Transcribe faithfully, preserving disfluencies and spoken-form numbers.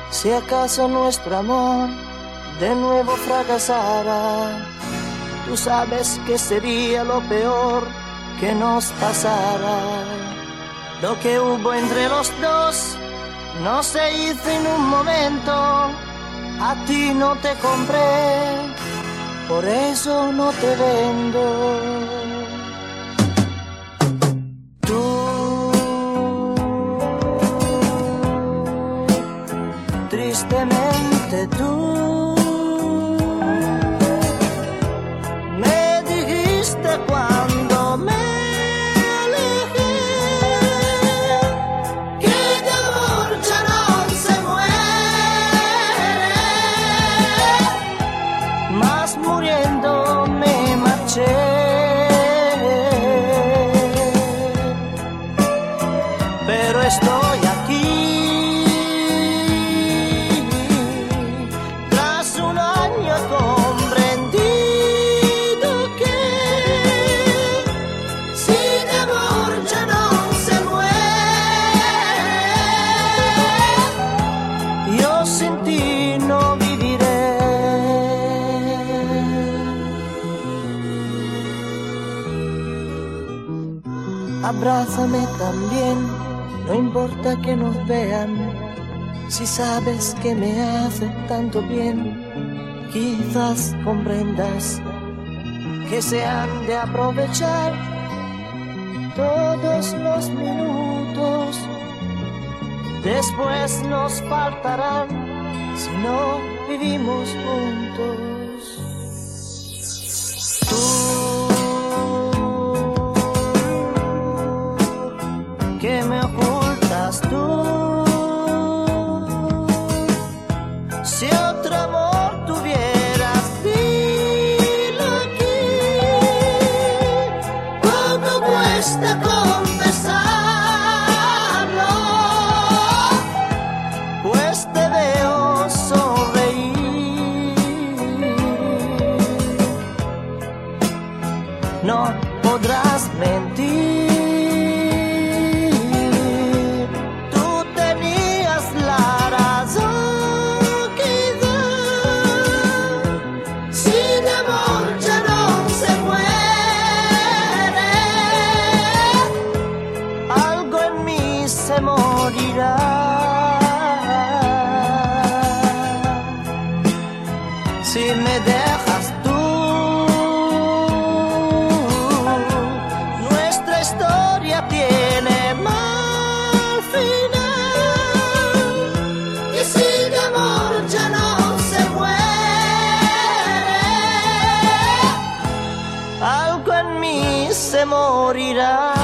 Si acaso nuestro amor de nuevo fracasara, tú sabes que sería lo peor que nos pasara. Lo que hubo entre los dos no se hizo en un momento. A ti no te compré, por eso no te vendo. Tú tristemente tú me dijiste cuando me alejé que de amor ya no se muere, mas muriendo me marché. Pero estoy aquí abrázame también, no importa que nos vean, si sabes que me hace tanto bien, quizás comprendas que se han de aprovechar todos los minutos, después nos faltarán si no vivimos juntos. Tú que me ocultas tú, si otro amor tuvieras, dilo aquí. ¿Cómo cuesta confesarlo? Pues te veo sonreír. No podrás mentir. Se morirá si me dejas tú. Nuestra historia tiene mal final, y si de amor ya no se muere, algo en mí se morirá.